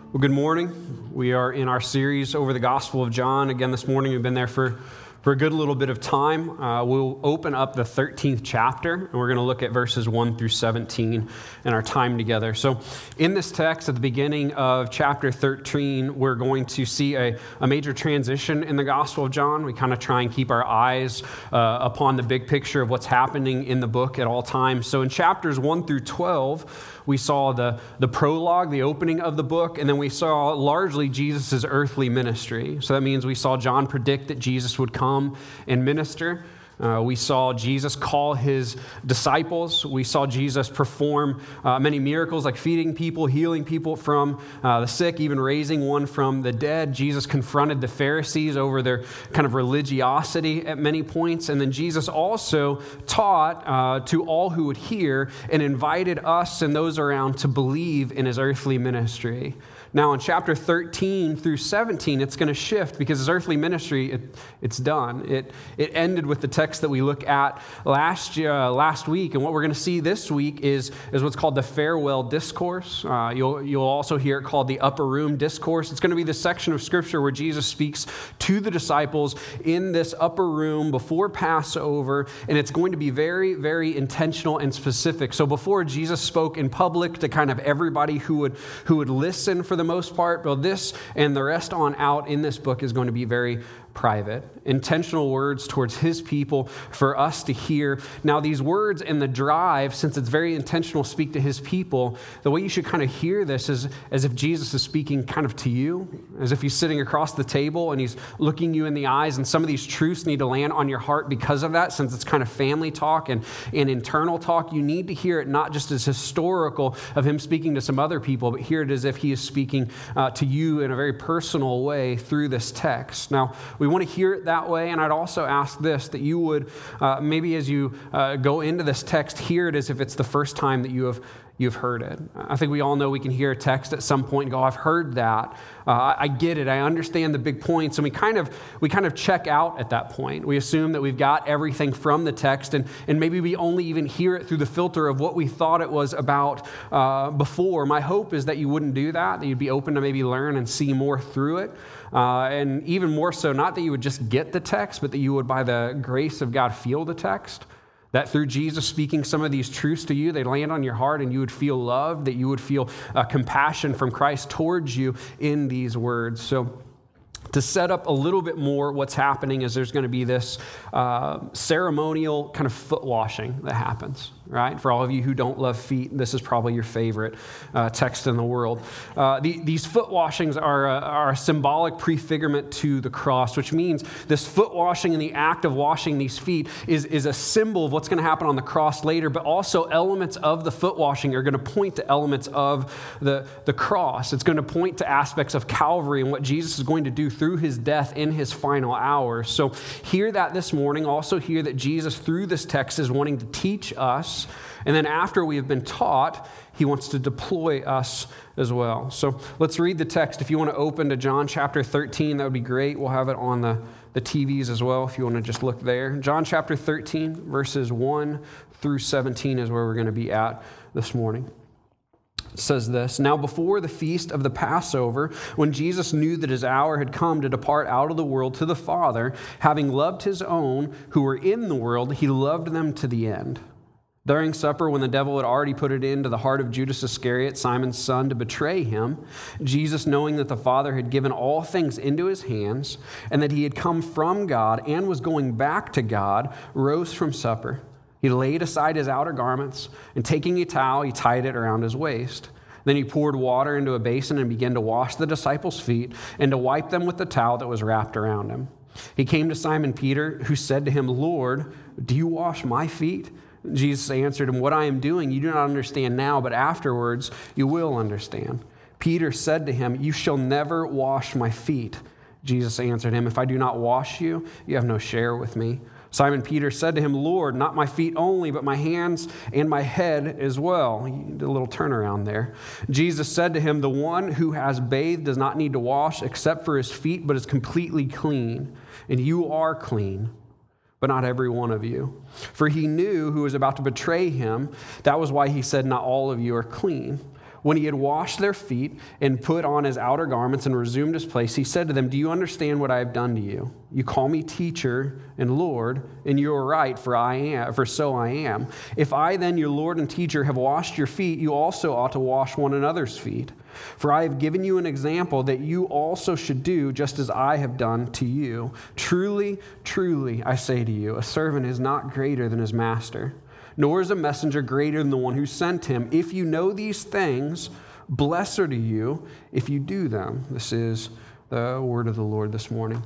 Well, good morning. We are in our series over the Gospel of John. Again, this morning we've been there for a good little bit of time. We'll open up the 13th chapter, and we're going to look at verses 1 through 17 in our time together. So in this text, at the beginning of chapter 13, we're going to see a major transition in the Gospel of John. We kind of try and keep our eyes upon the big picture of what's happening in the book at all times. So in chapters 1 through 12, we saw the prologue, the opening of the book, and then we saw largely Jesus' earthly ministry. So that means we saw John predict that Jesus would come and minister. We saw Jesus call his disciples. We saw Jesus perform many miracles like feeding people, healing people from the sick, even raising one from the dead. Jesus confronted the Pharisees over their kind of religiosity at many points. And then Jesus also taught to all who would hear and invited us and those around to believe in his earthly ministry. Now, in chapter 13 through 17, it's going to shift because his earthly ministry, it's done. It ended with the text that we look at last week. And what we're going to see this week is what's called the farewell discourse. You'll also hear it called the upper room discourse. It's going to be the section of Scripture where Jesus speaks to the disciples in this upper room before Passover. And it's going to be very, very intentional and specific. So before Jesus spoke in public to kind of everybody who would listen for the most part, but this and the rest on out in this book is going to be very private, intentional words towards his people for us to hear. Now, these words in the drive, since it's very intentional, speak to his people. The way you should kind of hear this is as if Jesus is speaking kind of to you, as if he's sitting across the table and he's looking you in the eyes. And some of these truths need to land on your heart because of that, since it's kind of family talk and internal talk. You need to hear it not just as historical of him speaking to some other people, but hear it as if he is speaking to you in a very personal way through this text. Now, we want to hear it that way, and I'd also ask this, that you would, maybe as you go into this text, hear it as if it's the first time that you've heard it. I think we all know we can hear a text at some point and go, I've heard that. I get it. I understand the big points. And we kind of check out at that point. We assume that we've got everything from the text, and maybe we only even hear it through the filter of what we thought it was about before. My hope is that you wouldn't do that you'd be open to maybe learn and see more through it. And even more so, not that you would just get the text, but that you would, by the grace of God, feel the text. That through Jesus speaking some of these truths to you, they land on your heart and you would feel loved, that you would feel compassion from Christ towards you in these words. So to set up a little bit more what's happening is there's going to be this ceremonial kind of foot washing that happens, right? For all of you who don't love feet, this is probably your favorite text in the world. These foot washings are a symbolic prefigurement to the cross, which means this foot washing and the act of washing these feet is a symbol of what's going to happen on the cross later, but also elements of the foot washing are going to point to elements of the cross. It's going to point to aspects of Calvary and what Jesus is going to do through his death in his final hours. So hear that this morning. Also hear that Jesus, through this text, is wanting to teach us. And then after we have been taught, he wants to deploy us as well. So let's read the text. If you want to open to John chapter 13, that would be great. We'll have it on the TVs as well if you want to just look there. John chapter 13, verses 1 through 17 is where we're going to be at this morning. It says this, "Now before the feast of the Passover, when Jesus knew that his hour had come to depart out of the world to the Father, having loved his own who were in the world, he loved them to the end. During supper, when the devil had already put it into the heart of Judas Iscariot, Simon's son, to betray him, Jesus, knowing that the Father had given all things into his hands, and that he had come from God and was going back to God, rose from supper. He laid aside his outer garments, and taking a towel, he tied it around his waist. Then he poured water into a basin and began to wash the disciples' feet and to wipe them with the towel that was wrapped around him. He came to Simon Peter, who said to him, 'Lord, do you wash my feet?' Jesus answered him, 'What I am doing you do not understand now, but afterwards you will understand.' Peter said to him, 'You shall never wash my feet.' Jesus answered him, 'If I do not wash you, you have no share with me.' Simon Peter said to him, 'Lord, not my feet only, but my hands and my head as well.'" He did a little turnaround there. Jesus said to him, "The one who has bathed does not need to wash except for his feet, but is completely clean. And you are clean, but not every one of you." For he knew who was about to betray him. That was why he said, "Not all of you are clean." When he had washed their feet and put on his outer garments and resumed his place, he said to them, "Do you understand what I have done to you? You call me teacher and Lord, and you are right, for so I am. If I then, your Lord and teacher, have washed your feet, you also ought to wash one another's feet. For I have given you an example that you also should do just as I have done to you. Truly, truly, I say to you, a servant is not greater than his master, nor is a messenger greater than the one who sent him. If you know these things, blessed are you if you do them." This is the word of the Lord this morning.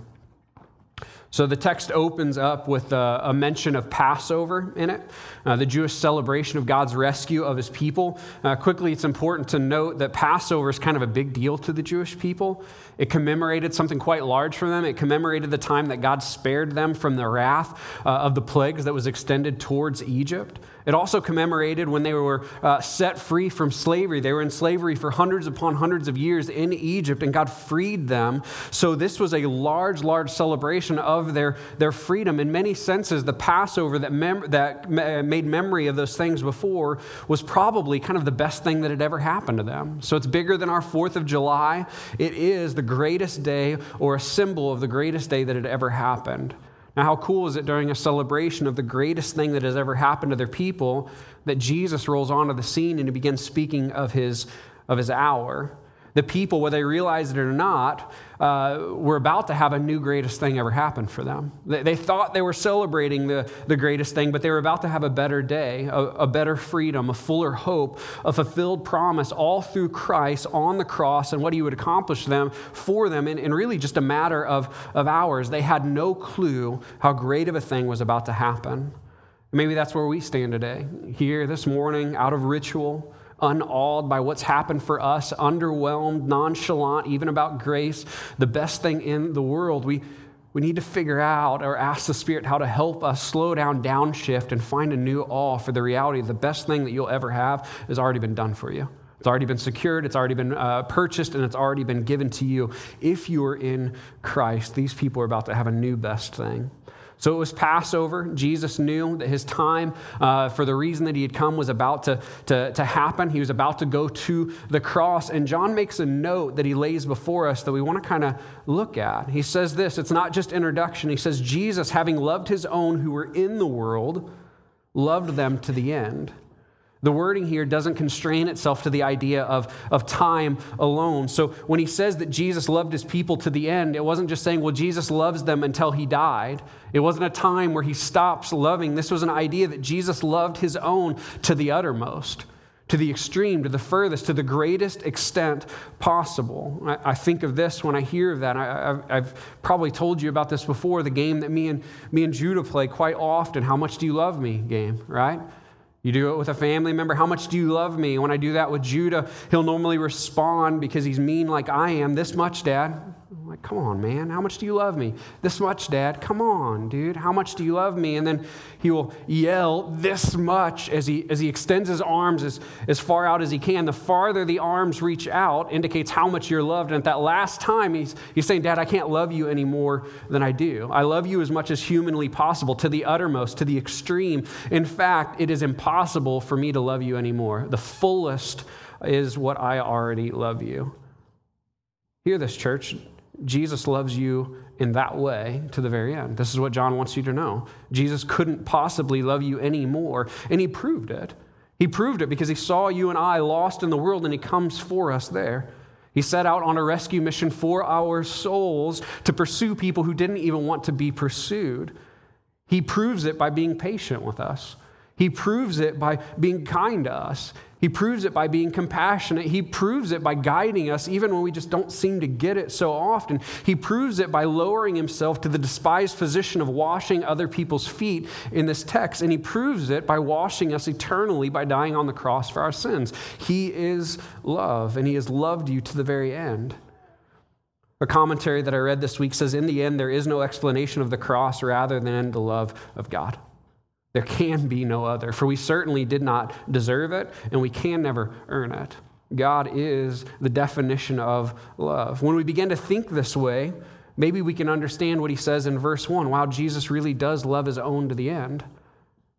So the text opens up with a mention of Passover in it, the Jewish celebration of God's rescue of his people. Quickly, it's important to note that Passover is kind of a big deal to the Jewish people. It commemorated something quite large for them. It commemorated the time that God spared them from the wrath of the plagues that was extended towards Egypt. It also commemorated when they were set free from slavery. They were in slavery for hundreds upon hundreds of years in Egypt, and God freed them. So this was a large, large celebration of their freedom. In many senses, the Passover that made memory of those things before was probably kind of the best thing that had ever happened to them. So it's bigger than our 4th of July. It is the greatest day, or a symbol of the greatest day that had ever happened. Now, how cool is it during a celebration of the greatest thing that has ever happened to their people that Jesus rolls onto the scene and he begins speaking of his hour? The people, whether they realized it or not, were about to have a new greatest thing ever happen for them. They thought they were celebrating the greatest thing, but they were about to have a better day, a better freedom, a fuller hope, a fulfilled promise, all through Christ on the cross and what he would accomplish for them in really just a matter of hours. They had no clue how great of a thing was about to happen. Maybe that's where we stand today, here this morning, out of ritual, unawed by what's happened for us, underwhelmed, nonchalant, even about grace, the best thing in the world. We need to figure out or ask the Spirit how to help us slow down, downshift, and find a new awe for the reality of the best thing that you'll ever have has already been done for you. It's already been secured, it's already been purchased, and it's already been given to you. If you are in Christ, these people are about to have a new best thing. So it was Passover. Jesus knew that his time, for the reason that he had come, was about to happen. He was about to go to the cross. And John makes a note that he lays before us that we want to kind of look at. He says this, it's not just introduction. He says, Jesus, having loved his own who were in the world, loved them to the end. The wording here doesn't constrain itself to the idea of time alone. So when he says that Jesus loved his people to the end, it wasn't just saying, well, Jesus loves them until he died. It wasn't a time where he stops loving. This was an idea that Jesus loved his own to the uttermost, to the extreme, to the furthest, to the greatest extent possible. I think of this when I hear of that. I've probably told you about this before, the game that me and Judah play quite often, How Much Do You Love Me game, right? You do it with a family member. How much do you love me? When I do that with Judah, he'll normally respond because he's mean like I am. This much, Dad. I'm like, come on, man. How much do you love me? This much, Dad. Come on, dude. How much do you love me? And then he will yell this much as he extends his arms as far out as he can. The farther the arms reach out indicates how much you're loved. And at that last time, he's saying, Dad, I can't love you any more than I do. I love you as much as humanly possible, to the uttermost, to the extreme. In fact, it is impossible for me to love you anymore. The fullest is what I already love you. Hear this, church. Jesus loves you in that way to the very end. This is what John wants you to know. Jesus couldn't possibly love you anymore, and he proved it. He proved it because he saw you and I lost in the world, and he comes for us there. He set out on a rescue mission for our souls to pursue people who didn't even want to be pursued. He proves it by being patient with us. He proves it by being kind to us. He proves it by being compassionate. He proves it by guiding us even when we just don't seem to get it so often. He proves it by lowering himself to the despised position of washing other people's feet in this text. And he proves it by washing us eternally by dying on the cross for our sins. He is love, and he has loved you to the very end. A commentary that I read this week says, in the end, there is no explanation of the cross rather than the love of God. There can be no other, for we certainly did not deserve it, and we can never earn it. God is the definition of love. When we begin to think this way, maybe we can understand what he says in verse 1. Wow, Jesus really does love his own to the end.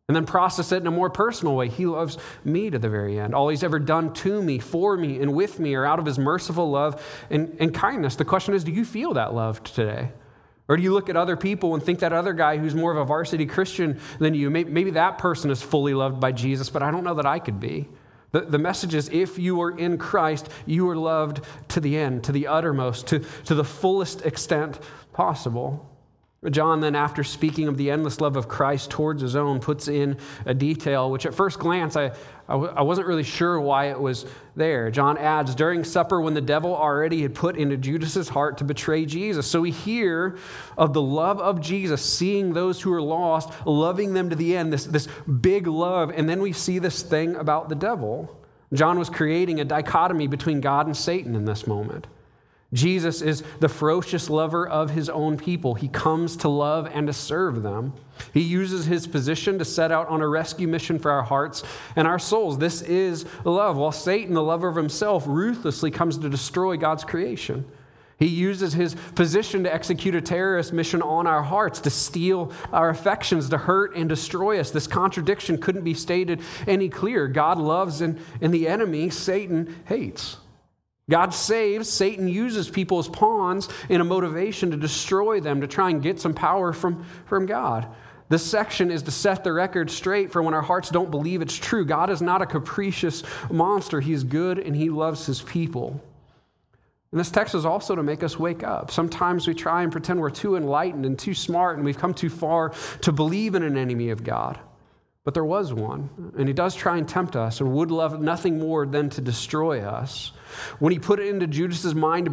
And then process it in a more personal way. He loves me to the very end. All he's ever done to me, for me, and with me are out of his merciful love and kindness. The question is, do you feel that love today? Or do you look at other people and think that other guy who's more of a varsity Christian than you, maybe that person is fully loved by Jesus, but I don't know that I could be. The message is, if you are in Christ, you are loved to the end, to the uttermost, to the fullest extent possible. John then, after speaking of the endless love of Christ towards his own, puts in a detail which at first glance I wasn't really sure why it was there. John adds, during supper when the devil already had put into Judas's heart to betray Jesus. So we hear of the love of Jesus, seeing those who are lost, loving them to the end, this big love. And then we see this thing about the devil. John was creating a dichotomy between God and Satan in this moment. Jesus is the ferocious lover of his own people. He comes to love and to serve them. He uses his position to set out on a rescue mission for our hearts and our souls. This is love. While Satan, the lover of himself, ruthlessly comes to destroy God's creation. He uses his position to execute a terrorist mission on our hearts, to steal our affections, to hurt and destroy us. This contradiction couldn't be stated any clearer. God loves and the enemy, Satan, hates. God saves, Satan uses people as pawns in a motivation to destroy them, to try and get some power from God. This section is to set the record straight for when our hearts don't believe it's true. God is not a capricious monster. He's good and he loves his people. And this text is also to make us wake up. Sometimes we try and pretend we're too enlightened and too smart and we've come too far to believe in an enemy of God. But there was one, and he does try and tempt us and would love nothing more than to destroy us. When he put it into Judas's mind to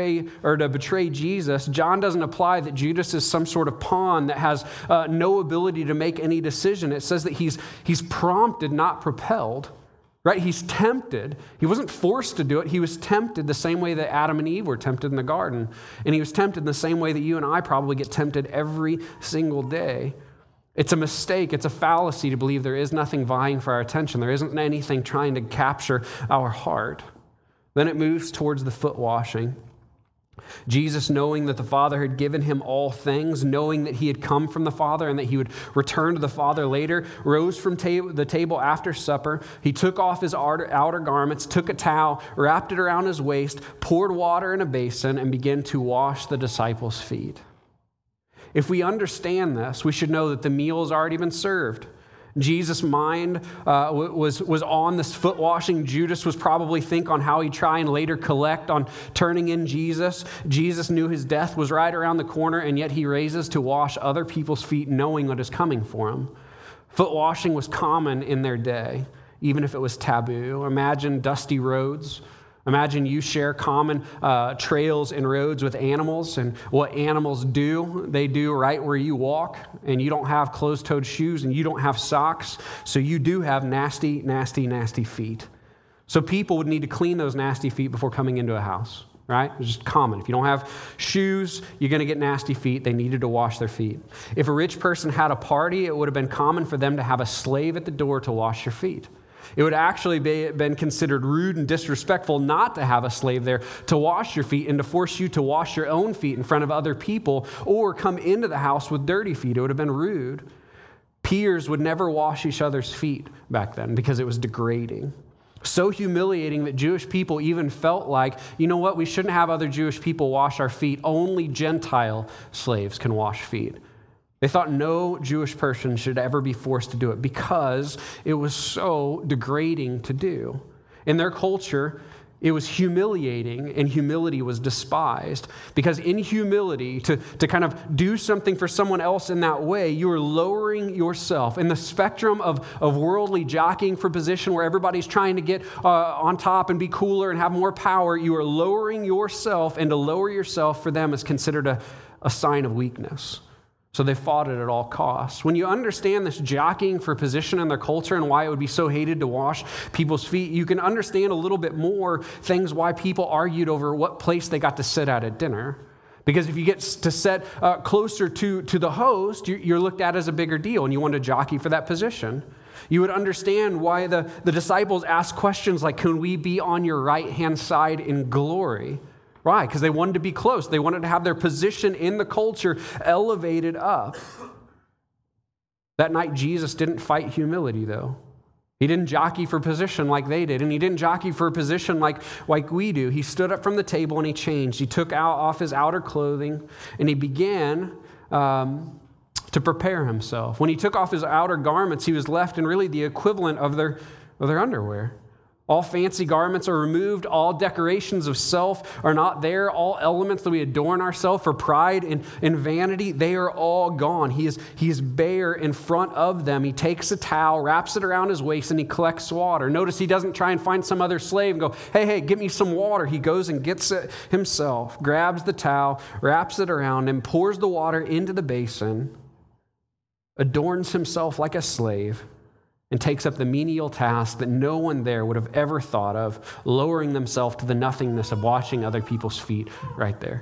betray Jesus, John doesn't apply that Judas is some sort of pawn that has no ability to make any decision. It says that he's prompted, not propelled. Right? He's tempted. He wasn't forced to do it. He was tempted the same way that Adam and Eve were tempted in the garden. And he was tempted in the same way that you and I probably get tempted every single day. It's a mistake. It's a fallacy to believe there is nothing vying for our attention. There isn't anything trying to capture our heart. Then it moves towards the foot washing. Jesus, knowing that the Father had given him all things, knowing that he had come from the Father and that he would return to the Father later, rose from the table after supper. He took off his outer garments, took a towel, wrapped it around his waist, poured water in a basin, and began to wash the disciples' feet. If we understand this, we should know that the meal has already been served. Jesus' mind was on this foot washing. Judas was probably think on how he'd try and later collect on turning in Jesus. Jesus knew his death was right around the corner, and yet he raises to wash other people's feet, knowing what is coming for him. Foot washing was common in their day, even if it was taboo. Imagine dusty roads. Imagine you share common trails and roads with animals, and what animals do, they do right where you walk, and you don't have closed-toed shoes and you don't have socks, so you do have nasty, nasty, nasty feet. So people would need to clean those nasty feet before coming into a house, right? It's just common. If you don't have shoes, you're going to get nasty feet. They needed to wash their feet. If a rich person had a party, it would have been common for them to have a slave at the door to wash your feet. It would actually been considered rude and disrespectful not to have a slave there to wash your feet and to force you to wash your own feet in front of other people or come into the house with dirty feet. It would have been rude. Peers would never wash each other's feet back then because it was degrading. So humiliating that Jewish people even felt like, you know what, we shouldn't have other Jewish people wash our feet. Only Gentile slaves can wash feet. They thought no Jewish person should ever be forced to do it because it was so degrading to do. In their culture, it was humiliating, and humility was despised. Because in humility, to kind of do something for someone else in that way, you are lowering yourself. In the spectrum of worldly jockeying for position where everybody's trying to get on top and be cooler and have more power, you are lowering yourself, and to lower yourself for them is considered a sign of weakness. So they fought it at all costs. When you understand this jockeying for position in their culture and why it would be so hated to wash people's feet, you can understand a little bit more things why people argued over what place they got to sit at dinner. Because if you get to sit closer to the host, you're looked at as a bigger deal, and you want to jockey for that position. You would understand why the disciples asked questions like, can we be on your right-hand side in glory? Why? Because they wanted to be close. They wanted to have their position in the culture elevated up. That night, Jesus didn't fight humility, though. He didn't jockey for position like they did, and he didn't jockey for a position like we do. He stood up from the table and he changed. He took off his outer clothing and he began to prepare himself. When he took off his outer garments, he was left in really the equivalent of their underwear. All fancy garments are removed. All decorations of self are not there. All elements that we adorn ourselves for pride and vanity, they are all gone. He is bare in front of them. He takes a towel, wraps it around his waist, and he collects water. Notice he doesn't try and find some other slave and go, hey, get me some water. He goes and gets it himself, grabs the towel, wraps it around him, pours the water into the basin, adorns himself like a slave, and takes up the menial task that no one there would have ever thought of, lowering themselves to the nothingness of washing other people's feet right there.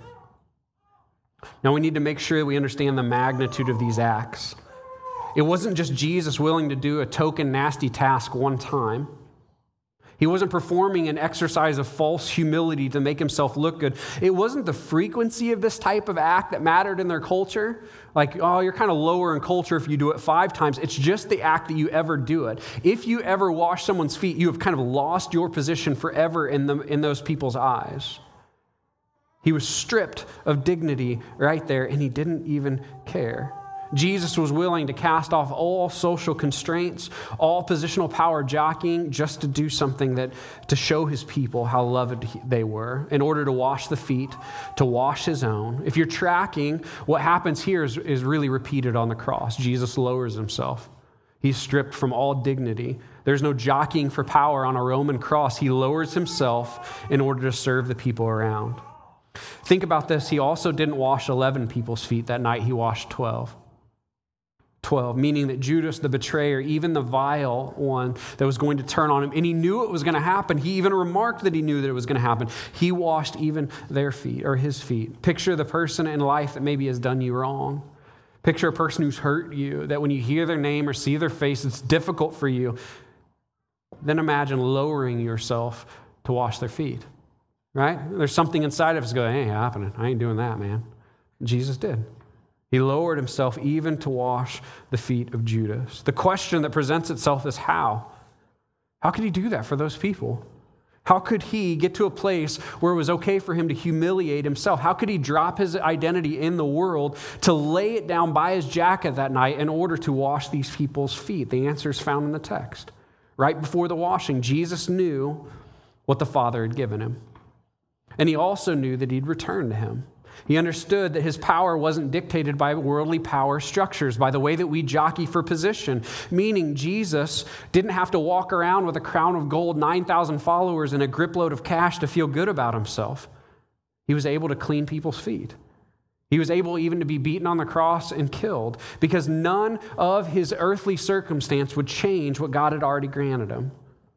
Now we need to make sure that we understand the magnitude of these acts. It wasn't just Jesus willing to do a token nasty task one time. He wasn't performing an exercise of false humility to make himself look good. It wasn't the frequency of this type of act that mattered in their culture. Like, oh, you're kind of lower in culture if you do it 5 times. It's just the act that you ever do it. If you ever wash someone's feet, you have kind of lost your position forever in those people's eyes. He was stripped of dignity right there, and he didn't even care. Jesus was willing to cast off all social constraints, all positional power jockeying, just to do something to show his people how loved they were, in order to wash the feet, to wash his own. If you're tracking, what happens here is really repeated on the cross. Jesus lowers himself. He's stripped from all dignity. There's no jockeying for power on a Roman cross. He lowers himself in order to serve the people around. Think about this. He also didn't wash 11 people's feet that night. He washed 12. 12, meaning that Judas, the betrayer, even the vile one that was going to turn on him, and he knew it was going to happen. He even remarked that he knew that it was going to happen. He washed even their feet, or his feet. Picture the person in life that maybe has done you wrong. Picture a person who's hurt you, that when you hear their name or see their face, it's difficult for you. Then imagine lowering yourself to wash their feet, right? There's something inside of us going, ain't happening. I ain't doing that, man. Jesus did. He lowered himself even to wash the feet of Judas. The question that presents itself is how? How could he do that for those people? How could he get to a place where it was okay for him to humiliate himself? How could he drop his identity in the world to lay it down by his jacket that night in order to wash these people's feet? The answer is found in the text. Right before the washing, Jesus knew what the Father had given him. And he also knew that he'd return to him. He understood that his power wasn't dictated by worldly power structures, by the way that we jockey for position, meaning Jesus didn't have to walk around with a crown of gold, 9,000 followers, and a gripload of cash to feel good about himself. He was able to clean people's feet. He was able even to be beaten on the cross and killed because none of his earthly circumstance would change what God had already granted him.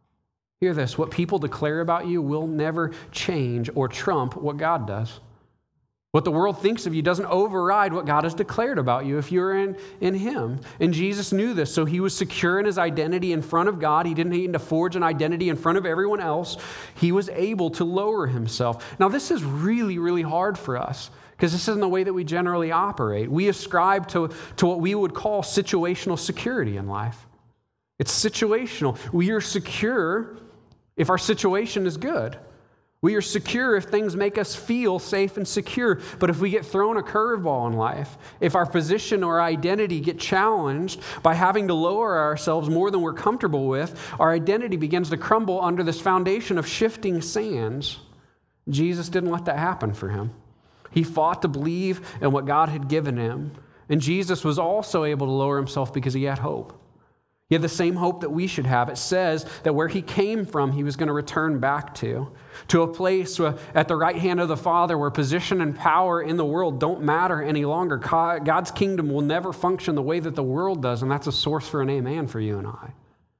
Hear this, what people declare about you will never change or trump what God does. What the world thinks of you doesn't override what God has declared about you if you're in him. And Jesus knew this, so he was secure in his identity in front of God. He didn't need to forge an identity in front of everyone else. He was able to lower himself. Now, this is really, really hard for us because this isn't the way that we generally operate. We ascribe to what we would call situational security in life. It's situational. We are secure if our situation is good. We are secure if things make us feel safe and secure. But if we get thrown a curveball in life, if our position or identity get challenged by having to lower ourselves more than we're comfortable with, our identity begins to crumble under this foundation of shifting sands. Jesus didn't let that happen for him. He fought to believe in what God had given him. And Jesus was also able to lower himself because he had hope. He had the same hope that we should have. It says that where he came from, he was going to return back to a place at the right hand of the Father where position and power in the world don't matter any longer. God's kingdom will never function the way that the world does, and that's a source for an amen for you and I.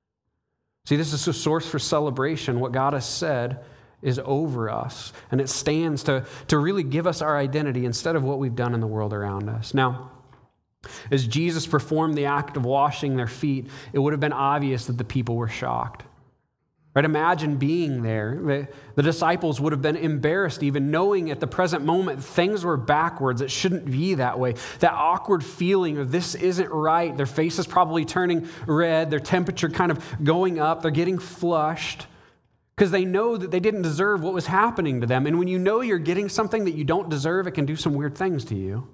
See, this is a source for celebration. What God has said is over us, and it stands to really give us our identity instead of what we've done in the world around us. Now, as Jesus performed the act of washing their feet, it would have been obvious that the people were shocked. Right? Imagine being there. The disciples would have been embarrassed even knowing at the present moment things were backwards. It shouldn't be that way. That awkward feeling of this isn't right. Their face is probably turning red. Their temperature kind of going up. They're getting flushed because they know that they didn't deserve what was happening to them. And when you know you're getting something that you don't deserve, it can do some weird things to you.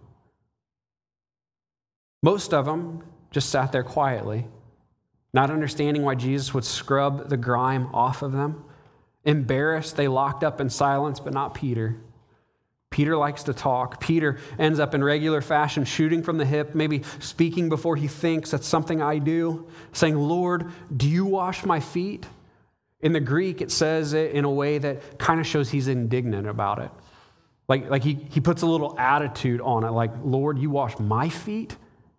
Most of them just sat there quietly, not understanding why Jesus would scrub the grime off of them. Embarrassed, they locked up in silence, but not Peter. Peter likes to talk. Peter ends up in regular fashion shooting from the hip, maybe speaking before he thinks. That's something I do. Saying, Lord, do you wash my feet? In the Greek, it says it in a way that kind of shows he's indignant about it. Like he puts a little attitude on it, like, Lord, you wash my feet?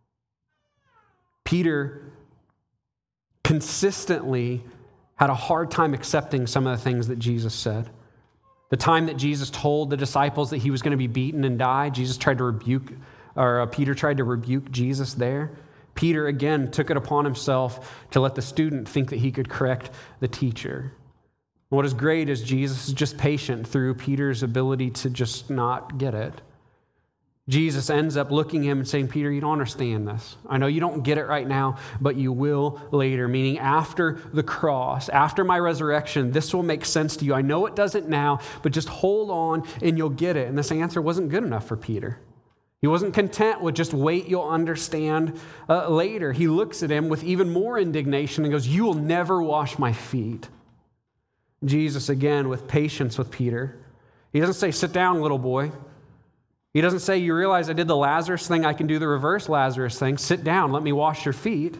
Peter consistently had a hard time accepting some of the things that Jesus said. The time that Jesus told the disciples that he was going to be beaten and die, Peter tried to rebuke Jesus there. Peter again took it upon himself to let the student think that he could correct the teacher. What is great is Jesus is just patient through Peter's ability to just not get it. Jesus ends up looking at him and saying, Peter, you don't understand this. I know you don't get it right now, but you will later, meaning after the cross, after my resurrection, this will make sense to you. I know it doesn't now, but just hold on and you'll get it. And this answer wasn't good enough for Peter. He wasn't content with just wait, you'll understand later. He looks at him with even more indignation and goes, you will never wash my feet. Jesus, again, with patience with Peter. He doesn't say, sit down, little boy. He doesn't say, you realize I did the Lazarus thing, I can do the reverse Lazarus thing. Sit down, let me wash your feet.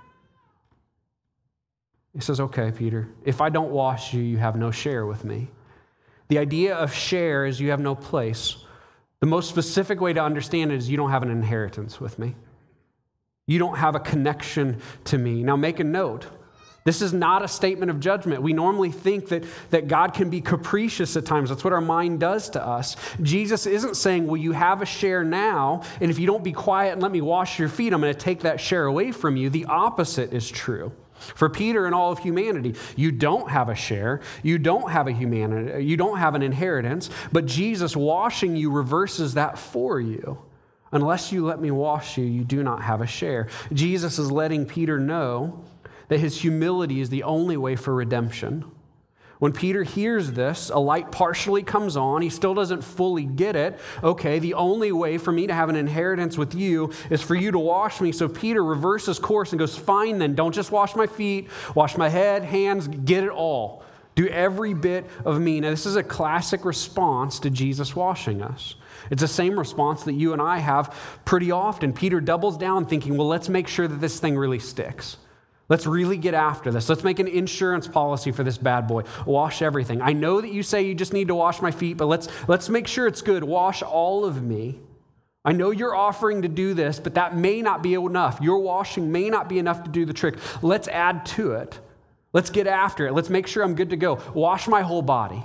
He says, okay, Peter, if I don't wash you, you have no share with me. The idea of share is you have no place. The most specific way to understand it is you don't have an inheritance with me. You don't have a connection to me. Now make a note. This is not a statement of judgment. We normally think that God can be capricious at times. That's what our mind does to us. Jesus isn't saying, well, you have a share now, and if you don't be quiet and let me wash your feet, I'm going to take that share away from you. The opposite is true. For Peter and all of humanity, you don't have a share, you don't have a humanity, you don't have an inheritance, but Jesus washing you reverses that for you. Unless you let me wash you, you do not have a share. Jesus is letting Peter know that his humility is the only way for redemption. When Peter hears this, a light partially comes on. He still doesn't fully get it. Okay, the only way for me to have an inheritance with you is for you to wash me. So Peter reverses course and goes, fine then, don't just wash my feet, wash my head, hands, get it all. Do every bit of me. Now, this is a classic response to Jesus washing us. It's the same response that you and I have pretty often. Peter doubles down thinking, well, let's make sure that this thing really sticks. Let's really get after this. Let's make an insurance policy for this bad boy. Wash everything. I know that you say you just need to wash my feet, but let's make sure it's good. Wash all of me. I know you're offering to do this, but that may not be enough. Your washing may not be enough to do the trick. Let's add to it. Let's get after it. Let's make sure I'm good to go. Wash my whole body.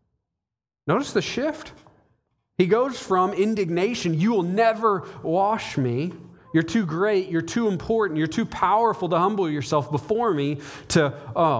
Notice the shift. He goes from indignation, you will never wash me, you're too great, you're too important, you're too powerful to humble yourself before me, to,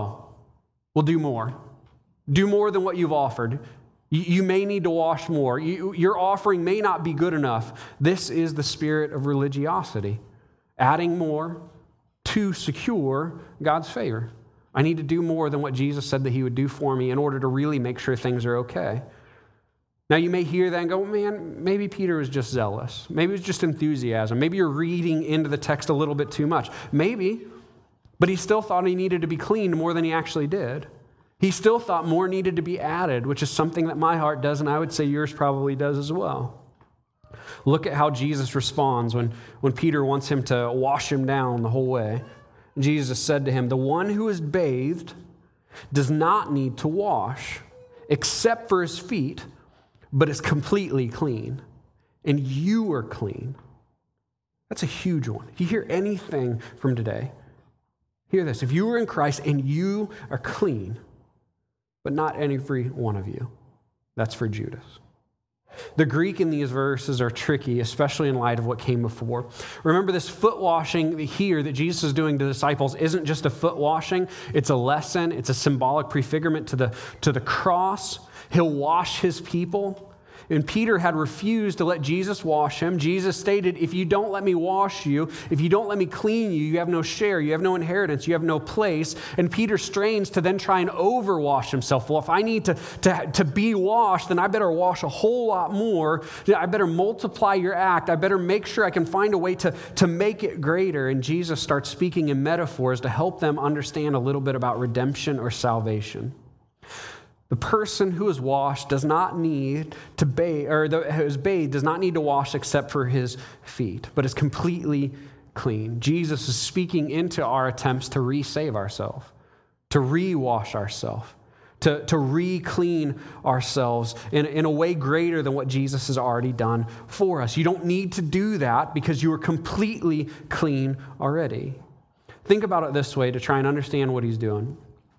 we'll do more. Do more than what you've offered. You may need to wash more. Your offering may not be good enough. This is the spirit of religiosity. Adding more to secure God's favor. I need to do more than what Jesus said that he would do for me in order to really make sure things are okay. Now, you may hear that and go, man, maybe Peter was just zealous. Maybe it was just enthusiasm. Maybe you're reading into the text a little bit too much. Maybe, but he still thought he needed to be cleaned more than he actually did. He still thought more needed to be added, which is something that my heart does, and I would say yours probably does as well. Look at how Jesus responds when Peter wants him to wash him down the whole way. Jesus said to him, the one who is bathed does not need to wash except for his feet, but is completely clean, and you are clean. That's a huge one. If you hear anything from today, hear this. If you are in Christ and you are clean, but not every one of you, that's for Judas. The Greek in these verses are tricky, especially in light of what came before. Remember, this foot washing here that Jesus is doing to the disciples isn't just a foot washing. It's a lesson. It's a symbolic prefigurement to the cross. He'll wash his people. And Peter had refused to let Jesus wash him. Jesus stated, if you don't let me wash you, if you don't let me clean you, you have no share, you have no inheritance, you have no place. And Peter strains to then try and overwash himself. Well, if I need to be washed, then I better wash a whole lot more. I better multiply your act. I better make sure I can find a way to make it greater. And Jesus starts speaking in metaphors to help them understand a little bit about redemption or salvation. The person who is washed does not need to bathe, or who is bathed does not need to wash except for his feet, but is completely clean. Jesus is speaking into our attempts to re-save ourselves, to re-wash ourselves, to re-clean ourselves in a way greater than what Jesus has already done for us. You don't need to do that because you are completely clean already. Think about it this way to try and understand what he's doing.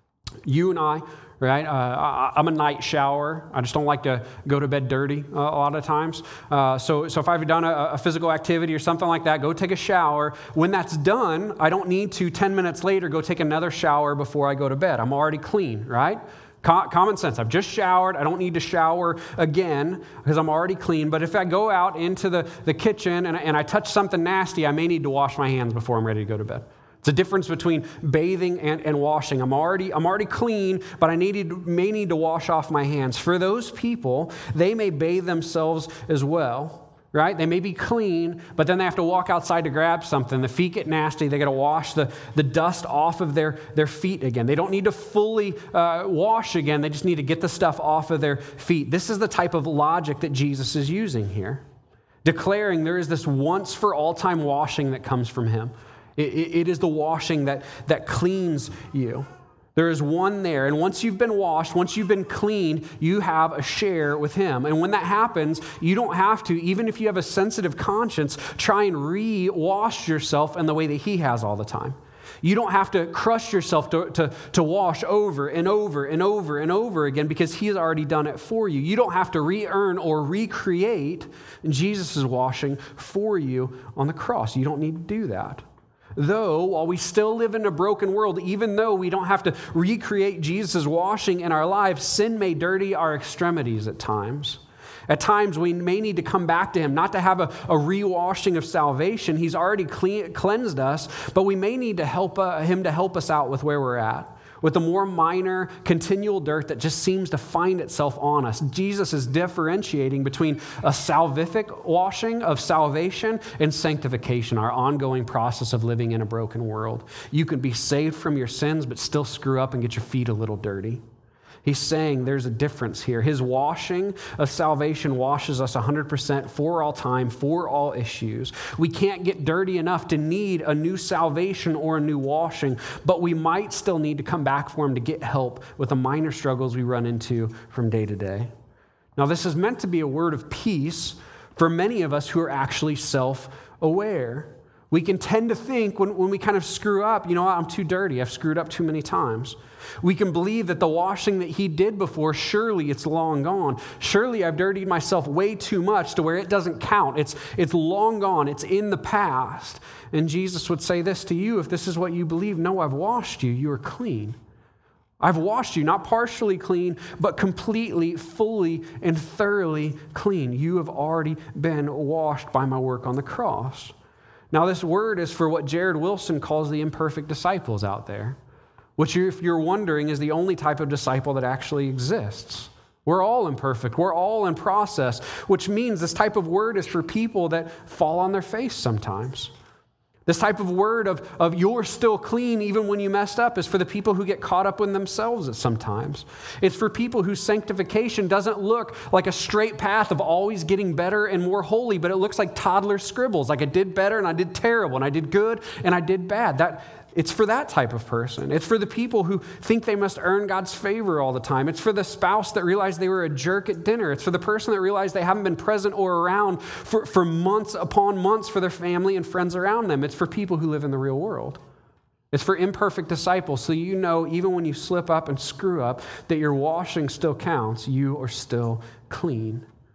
You and I, right? I'm a night shower. I just don't like to go to bed dirty a lot of times. So if I've done a physical activity or something like that, go take a shower. When that's done, I don't need to 10 minutes later go take another shower before I go to bed. I'm already clean, right? Common sense. I've just showered. I don't need to shower again because I'm already clean. But if I go out into the kitchen and I touch something nasty, I may need to wash my hands before I'm ready to go to bed. It's a difference between bathing and washing. I'm already clean, but I may need to wash off my hands. For those people, they may bathe themselves as well, right? They may be clean, but then they have to walk outside to grab something. The feet get nasty. They got to wash the dust off of their feet again. They don't need to fully wash again. They just need to get the stuff off of their feet. This is the type of logic that Jesus is using here, declaring there is this once for all time washing that comes from him. It is the washing that cleans you. There is one there. And once you've been washed, once you've been cleaned, you have a share with him. And when that happens, you don't have to, even if you have a sensitive conscience, try and re-wash yourself in the way that he has all the time. You don't have to crush yourself to wash over and over and over and over again because he's already done it for you. You don't have to re-earn or recreate Jesus' washing for you on the cross. You don't need to do that. Though, while we still live in a broken world, even though we don't have to recreate Jesus' washing in our lives, sin may dirty our extremities at times. At times, we may need to come back to him, not to have a re-washing of salvation. He's already cleansed us, but we may need to help him to help us out with where we're at, with the more minor, continual dirt that just seems to find itself on us. Jesus is differentiating between a salvific washing of salvation and sanctification, our ongoing process of living in a broken world. You can be saved from your sins, but still screw up and get your feet a little dirty. He's saying there's a difference here. His washing of salvation washes us 100% for all time, for all issues. We can't get dirty enough to need a new salvation or a new washing, but we might still need to come back for him to get help with the minor struggles we run into from day to day. Now, this is meant to be a word of peace for many of us who are actually self-aware. We can tend to think when we kind of screw up, I'm too dirty. I've screwed up too many times. We can believe that the washing that he did before, surely it's long gone. Surely I've dirtied myself way too much to where it doesn't count. It's long gone. It's in the past. And Jesus would say this to you, if this is what you believe, no, I've washed you. You are clean. I've washed you, not partially clean, but completely, fully, and thoroughly clean. You have already been washed by my work on the cross. Now, this word is for what Jared Wilson calls the imperfect disciples out there, which, if you're wondering, is the only type of disciple that actually exists. We're all imperfect. We're all in process, which means this type of word is for people that fall on their face sometimes. This type of word of you're still clean even when you messed up is for the people who get caught up in themselves at sometimes. It's for people whose sanctification doesn't look like a straight path of always getting better and more holy, but it looks like toddler scribbles, like I did better and I did terrible and I did good and I did bad. It's for that type of person. It's for the people who think they must earn God's favor all the time. It's for the spouse that realized they were a jerk at dinner. It's for the person that realized they haven't been present or around for months upon months for their family and friends around them. It's for people who live in the real world. It's for imperfect disciples, so you know even when you slip up and screw up that your washing still counts. You are still clean.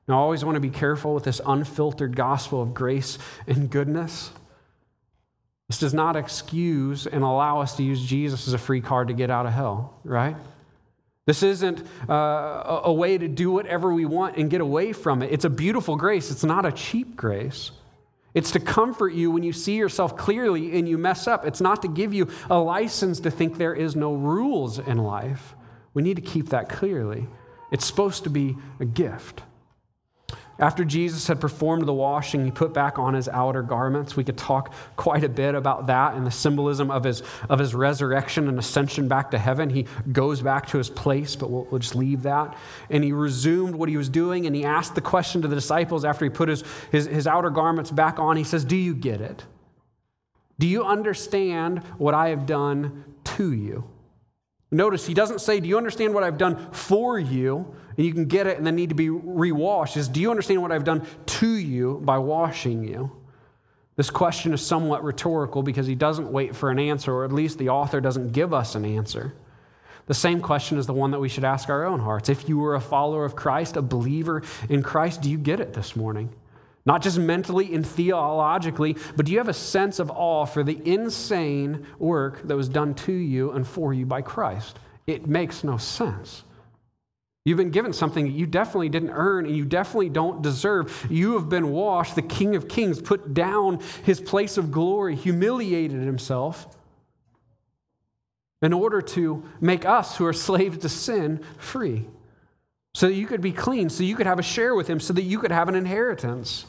Now, I always want to be careful with this unfiltered gospel of grace and goodness. This does not excuse and allow us to use Jesus as a free card to get out of hell, right? This isn't a way to do whatever we want and get away from it. It's a beautiful grace. It's not a cheap grace. It's to comfort you when you see yourself clearly and you mess up. It's not to give you a license to think there is no rules in life. We need to keep that clearly. It's supposed to be a gift. After Jesus had performed the washing, he put back on his outer garments. We could talk quite a bit about that and the symbolism of his resurrection and ascension back to heaven. He goes back to his place, but we'll just leave that. And he resumed what he was doing, and he asked the question to the disciples after he put his outer garments back on. He says, do you get it? Do you understand what I have done to you? Notice he doesn't say, do you understand what I've done for you? And you can get it and then need to be rewashed. He says, do you understand what I've done to you by washing you? This question is somewhat rhetorical because he doesn't wait for an answer, or at least the author doesn't give us an answer. The same question is the one that we should ask our own hearts. If you were a follower of Christ, a believer in Christ, do you get it this morning? Not just mentally and theologically, but do you have a sense of awe for the insane work that was done to you and for you by Christ? It makes no sense. You've been given something that you definitely didn't earn and you definitely don't deserve. You have been washed. The King of Kings put down his place of glory, humiliated himself in order to make us who are slaves to sin free. So that you could be clean, so you could have a share with him, so that you could have an inheritance.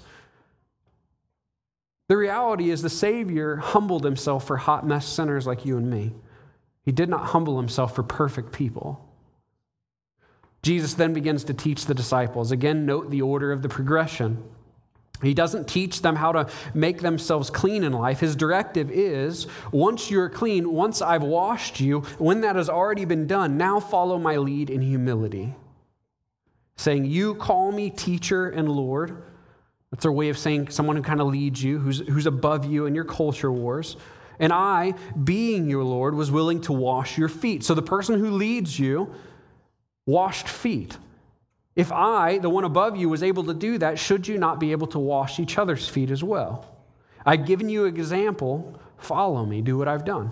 The reality is the Savior humbled himself for hot mess sinners like you and me. He did not humble himself for perfect people. Jesus then begins to teach the disciples. Again, note the order of the progression. He doesn't teach them how to make themselves clean in life. His directive is, once you're clean, once I've washed you, when that has already been done, now follow my lead in humility. Saying, you call me teacher and Lord. That's their way of saying someone who kind of leads you, who's above you in your culture wars. And I, being your Lord, was willing to wash your feet. So the person who leads you washed feet. If I, the one above you, was able to do that, should you not be able to wash each other's feet as well? I've given you an example. Follow me. Do what I've done.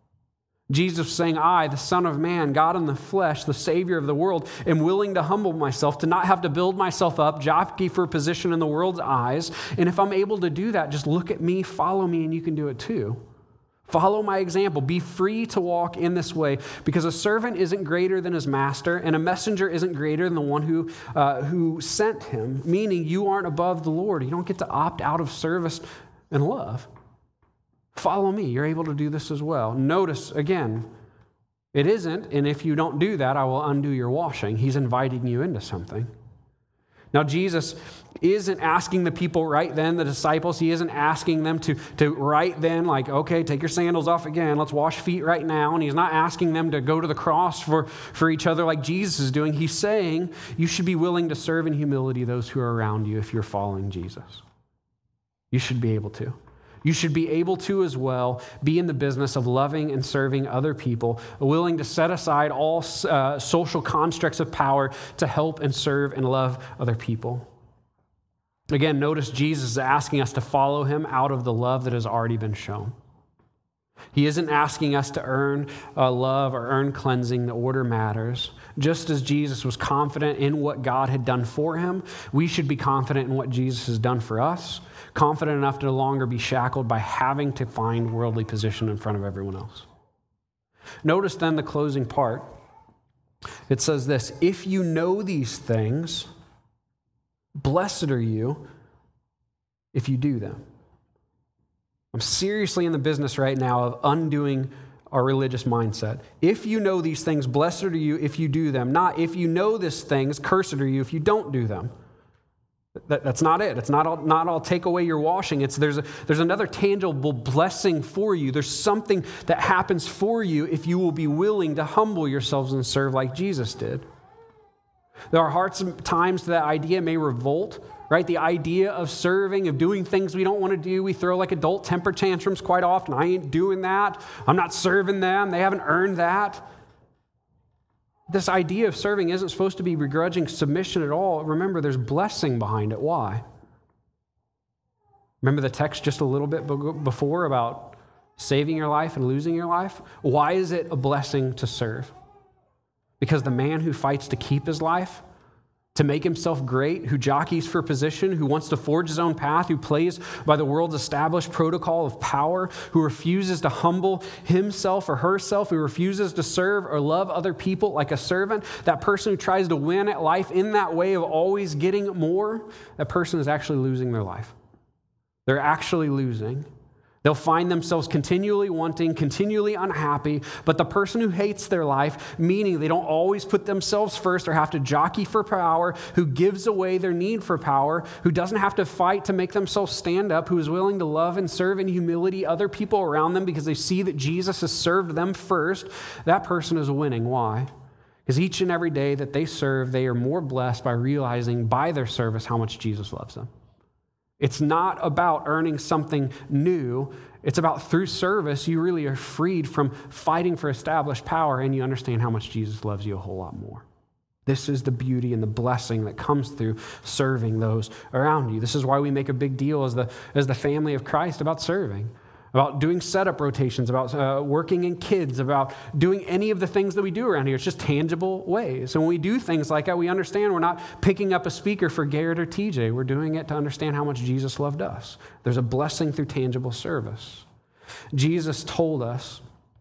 Jesus saying, I, the Son of Man, God in the flesh, the Savior of the world, am willing to humble myself, to not have to build myself up, jockey for a position in the world's eyes. And if I'm able to do that, just look at me, follow me, and you can do it too. Follow my example. Be free to walk in this way, because a servant isn't greater than his master, and a messenger isn't greater than the one who sent him, meaning you aren't above the Lord. You don't get to opt out of service and love. Follow me. You're able to do this as well. Notice, again, it isn't, and if you don't do that, I will undo your washing. He's inviting you into something. Now, Jesus isn't asking the people right then, the disciples, he isn't asking them to right then, like, okay, take your sandals off again, let's wash feet right now. And he's not asking them to go to the cross for each other like Jesus is doing. He's saying you should be willing to serve in humility those who are around you if you're following Jesus. You should be able to. You should be able to as well be in the business of loving and serving other people, willing to set aside all social constructs of power to help and serve and love other people. Again, notice Jesus is asking us to follow him out of the love that has already been shown. He isn't asking us to earn love or earn cleansing. The order matters. Just as Jesus was confident in what God had done for him, we should be confident in what Jesus has done for us, confident enough to no longer be shackled by having to find worldly position in front of everyone else. Notice then the closing part. It says this, if you know these things, blessed are you if you do them. I'm seriously in the business right now of undoing our religious mindset. If you know these things, blessed are you if you do them. Not if you know these things, cursed are you if you don't do them. That's not it. It's not all take away your washing. There's another tangible blessing for you. There's something that happens for you if you will be willing to humble yourselves and serve like Jesus did. There are hearts and times that idea may revolt, right? The idea of serving, of doing things we don't want to do. We throw like adult temper tantrums quite often. I ain't doing that. I'm not serving them. They haven't earned that. This idea of serving isn't supposed to be begrudging submission at all. Remember, there's blessing behind it. Why? Remember the text just a little bit before about saving your life and losing your life? Why is it a blessing to serve? Because the man who fights to keep his life, to make himself great, who jockeys for position, who wants to forge his own path, who plays by the world's established protocol of power, who refuses to humble himself or herself, who refuses to serve or love other people like a servant, that person who tries to win at life in that way of always getting more, that person is actually losing their life. They're actually losing. They'll find themselves continually wanting, continually unhappy, but the person who hates their life, meaning they don't always put themselves first or have to jockey for power, who gives away their need for power, who doesn't have to fight to make themselves stand up, who is willing to love and serve in humility other people around them because they see that Jesus has served them first, that person is winning. Why? Because each and every day that they serve, they are more blessed by realizing by their service how much Jesus loves them. It's not about earning something new. It's about through service, you really are freed from fighting for established power, and you understand how much Jesus loves you a whole lot more. This is the beauty and the blessing that comes through serving those around you. This is why we make a big deal as the family of Christ about serving, about doing setup rotations, about working in kids, about doing any of the things that we do around here. It's just tangible ways. And when we do things like that, we understand we're not picking up a speaker for Garrett or TJ. We're doing it to understand how much Jesus loved us. There's a blessing through tangible service. Jesus told us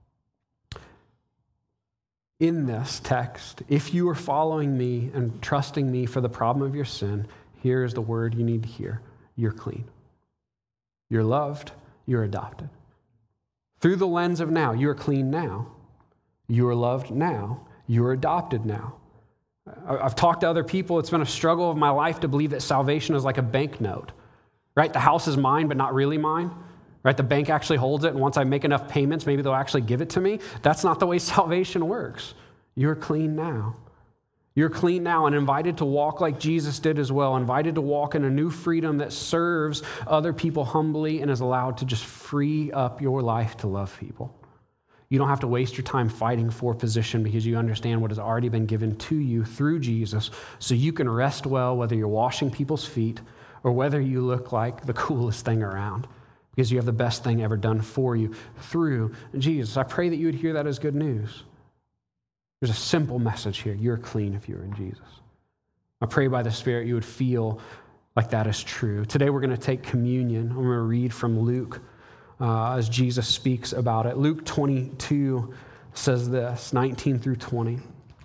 in this text, if you are following me and trusting me for the problem of your sin, here is the word you need to hear. You're clean. You're loved. You're adopted. Through the lens of now, you are clean now. You are loved now. You are adopted now. I've talked to other people. It's been a struggle of my life to believe that salvation is like a banknote, right? The house is mine, but not really mine, right? The bank actually holds it, and once I make enough payments, maybe they'll actually give it to me. That's not the way salvation works. You're clean now. You're clean now and invited to walk like Jesus did as well, invited to walk in a new freedom that serves other people humbly and is allowed to just free up your life to love people. You don't have to waste your time fighting for position because you understand what has already been given to you through Jesus, so you can rest well whether you're washing people's feet or whether you look like the coolest thing around, because you have the best thing ever done for you through Jesus. I pray that you would hear that as good news. There's a simple message here. You're clean if you're in Jesus. I pray by the Spirit you would feel like that is true. Today we're going to take communion. I'm going to read from Luke as Jesus speaks about it. Luke 22 says this, 19 through 20.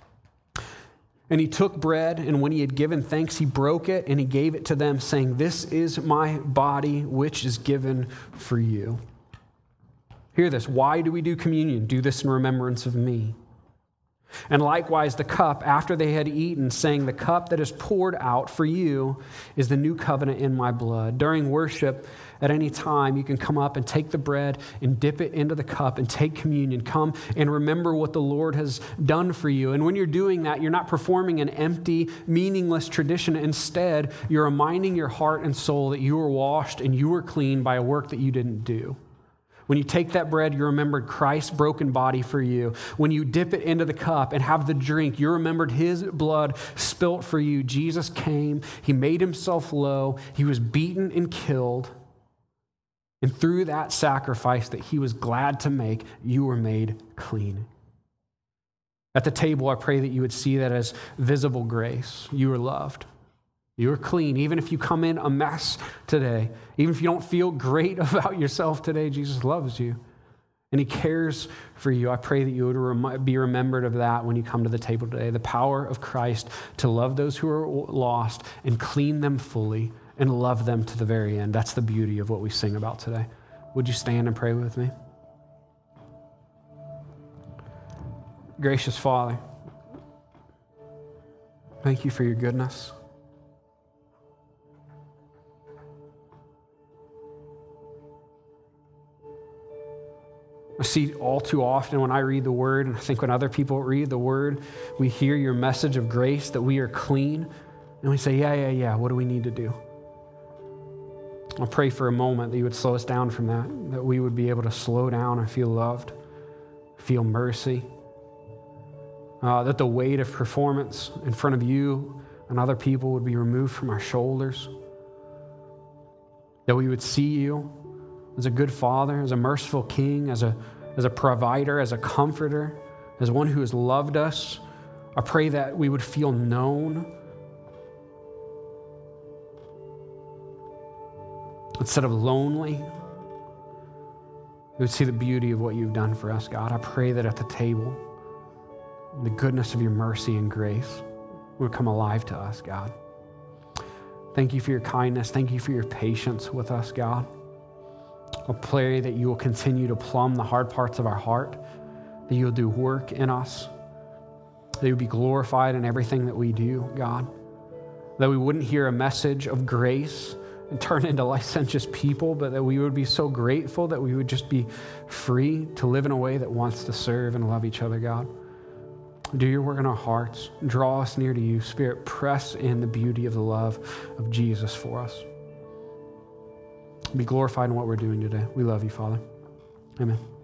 And he took bread, and when he had given thanks, he broke it, and he gave it to them, saying, "This is my body, which is given for you." Hear this. Why do we do communion? Do this in remembrance of me. And likewise the cup, after they had eaten, saying, "The cup that is poured out for you is the new covenant in my blood." During worship, at any time, you can come up and take the bread and dip it into the cup and take communion. Come and remember what the Lord has done for you. And when you're doing that, you're not performing an empty, meaningless tradition. Instead, you're reminding your heart and soul that you were washed and you were clean by a work that you didn't do. When you take that bread, you remembered Christ's broken body for you. When you dip it into the cup and have the drink, you remembered his blood spilt for you. Jesus came. He made himself low. He was beaten and killed. And through that sacrifice that he was glad to make, you were made clean. At the table, I pray that you would see that as visible grace. You are loved. You are clean. Even if you come in a mess today, even if you don't feel great about yourself today, Jesus loves you and he cares for you. I pray that you would be remembered of that when you come to the table today. The power of Christ to love those who are lost and clean them fully and love them to the very end. That's the beauty of what we sing about today. Would you stand and pray with me? Gracious Father, thank you for your goodness. I see all too often when I read the word, and I think when other people read the word, we hear your message of grace that we are clean, and we say, yeah, what do we need to do? I'll pray for a moment that you would slow us down from that we would be able to slow down and feel loved, feel mercy, that the weight of performance in front of you and other people would be removed from our shoulders, that we would see you as a good Father, as a merciful King, as a provider, as a comforter, as one who has loved us. I pray that we would feel known instead of lonely. We would see the beauty of what you've done for us, God. I pray that at the table, the goodness of your mercy and grace would come alive to us, God. Thank you for your kindness. Thank you for your patience with us, God. I pray that you will continue to plumb the hard parts of our heart, that you'll do work in us, that you'll be glorified in everything that we do, God, that we wouldn't hear a message of grace and turn into licentious people, but that we would be so grateful that we would just be free to live in a way that wants to serve and love each other, God. Do your work in our hearts. Draw us near to you. Spirit, press in the beauty of the love of Jesus for us. Be glorified in what we're doing today. We love you, Father. Amen.